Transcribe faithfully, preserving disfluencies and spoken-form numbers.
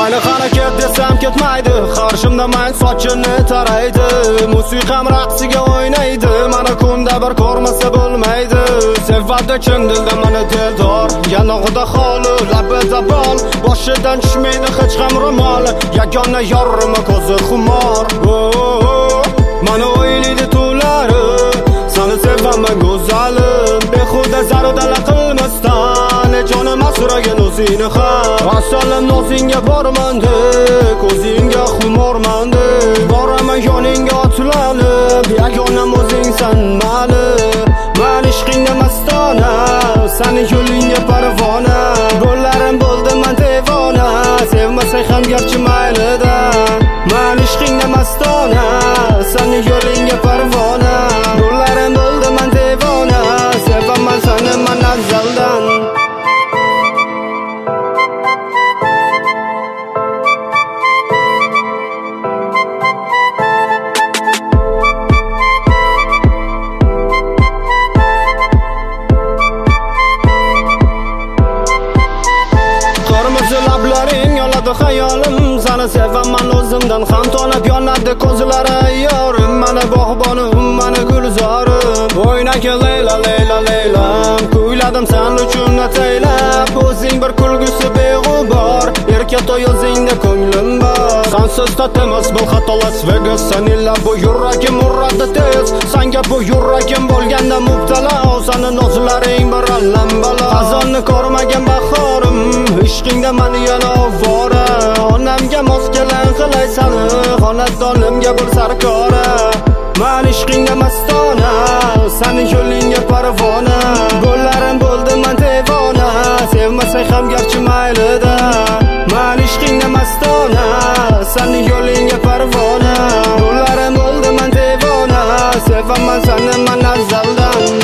Mani harakat desam ketmaydi, qarshimda mang sochini taraydi. Musiqam raqsiga o'ynaydi, mana kunda bir ko'rmasa bo'lmaydi. Sevadi chin dilda mani dildor, yanog'ida xoli, labida bol, boshidan tushmaydi hech ham ro'mol. Yagona yorima ko'zi xumor. Mani o'ylaydi to'lari, seni sevaman go'zalim. Behuda zarudala qilmasdan, jonim asragan o'zingni ham. Asalim nozingga bormandi, ko'zingga xumormandi. Boraman yoningga otlanib, yagonam o'zingsan mani. Men ishqingda mastona, seni yo'lingga parvona. Bo'llarim bo'ldi men devona, sevmasang ham garchi maylida. Men ishqingda mastona, seni yo'lingga parvona. Bo'llarim bo'ldi men devona, sevaman seni men azaldan. Lablaring yoladi xayolim, seni sevaman o'zimdan ham tonib yonadi ko'zlari yorim. Mana bog'bonim, mana gulzorim. O'ynagin Leyla Leyla Leylam, kuyladim sen uchun ataylab. O'zing bir kulgusi beg'ubor, erka to'y o'zingda ko'nglim bor. Sensiz tatimas bu xato Las Vegas, senilla bu yuragim uradi tez. Senga bu yuragim bo'lganda mubtalo, seni nozlaring bir allam balo. Xazonni ko'rmagan bahorim, ishqingda mani yana ovora. Onamga mos kelan qilay seni, xonadonimga bir sarkora. Men ishqingda mastona, seni yo'lingga parvona. Bo'llarim bo'ldi men devona, sevmasang ham garchi maylida. Men ishqingda mastona, seni yo'lingga parvona. Bo'llarim bo'ldi men devona, sevaman seni men azaldan.